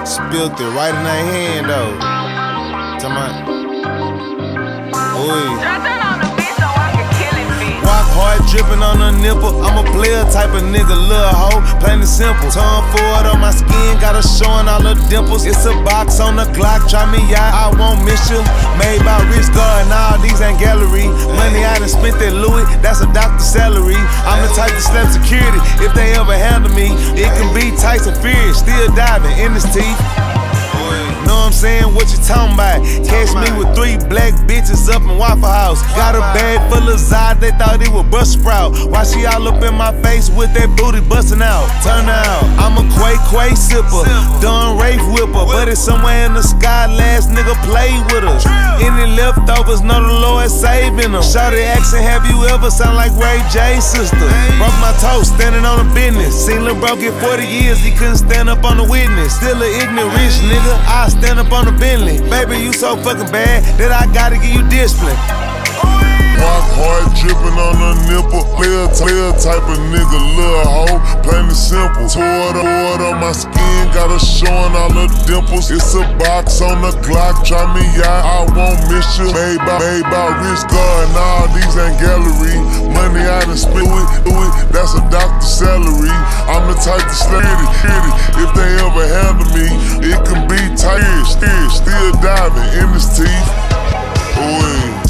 Spilled it right in their hand though. Tell my, walk hard, dripping on the nipple. I'm a player type of nigga, little hoe, plain and simple. Tongue forward on my skin, got her showing all the dimples. It's a box on the Glock, try me out, I won't miss you. Made by Rich Guard, nah, these ain't gallery. Money I done spent that Louis, that's a doctor's salary. I'm the type to slap security, if they ever handle me. It can be Tyson Fury, still diving in his teeth. Know what I'm saying? What you talking about? Catch me with 3 black bitches up in Waffle House. Got a bag full of Zod, they thought it was Brussels sprout. Why she all up in my face with that booty busting out? Turn out, I'm a Quay sipper, done Rafe whipper, but it's somewhere in the sky. Last nigga played with her. Any leftovers, know the Lord saving them. Shawty asking, have you ever sound like Ray J's sister? Broke my toe, standing on the business. Seen Lil Bro get 40 years, he couldn't stand up on the witness. Still an ignorant rich nigga, I stand up on the Bentley. Baby, you so fucking bad that I gotta give you discipline. Walk hard, dripping on the nipple. Player type of nigga, little hoe, plain and simple. Tore on my skin, got her showing all the dimples. It's a box on the Glock, try me out, I won't miss you. Made by Rich Guard, nah, these ain't gallery. Money I done spent it, that's a doctor's salary. I'm the type to slap it, if they ever handle me. It can be tired, still diving in his teeth.